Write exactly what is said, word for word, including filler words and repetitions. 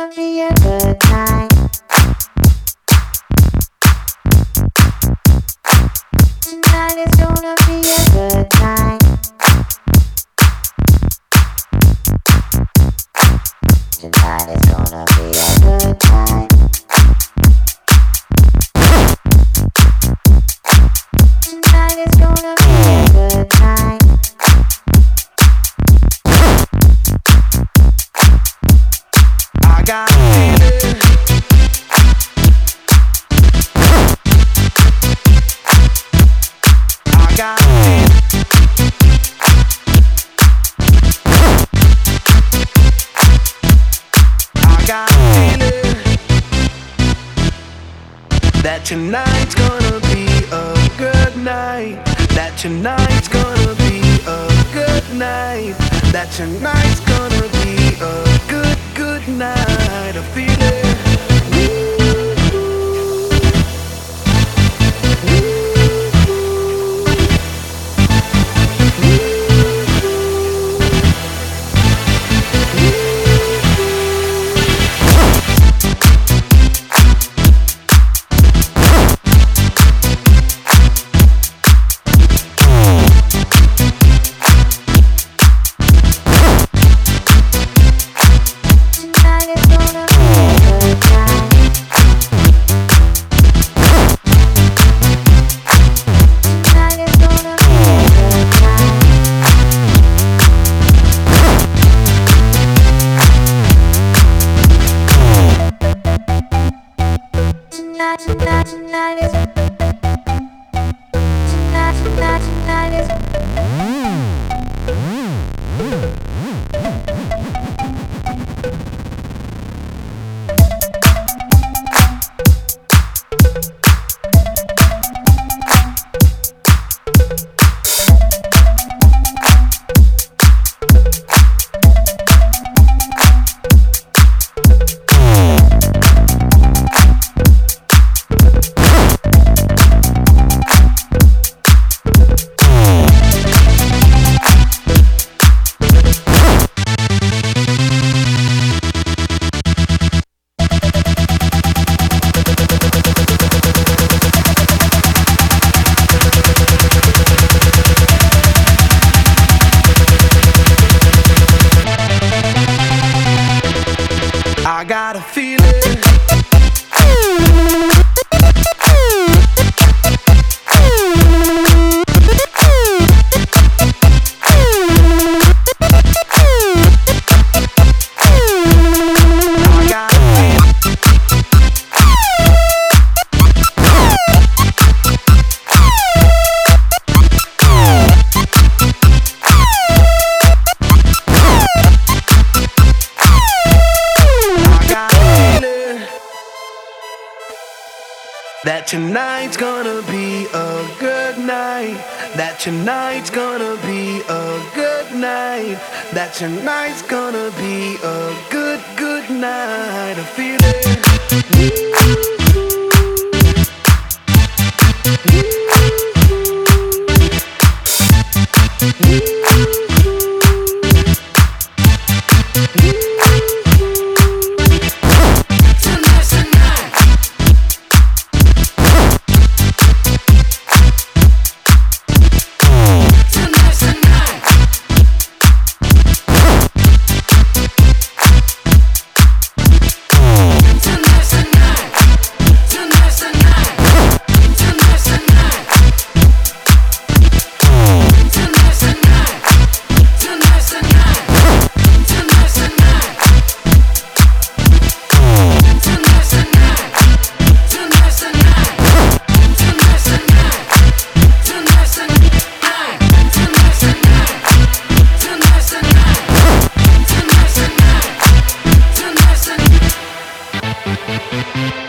gonna be a good night. Tonight is gonna be a good night. Tonight is gonna be a good night. Tonight is gonna be a good night. I got a feeling. I got a feeling. I got a feeling that tonight's gonna be a good night. That tonight's gonna be a good night. That tonight's gonna be a good, good night. I feel it. Tonight, tonight is Tonight, tonight, tonight is I got a feeling. That tonight's gonna be a good night. That tonight's gonna be a good night. That tonight's gonna be a good, good night. I feel it. Tonight, tonight, tonight.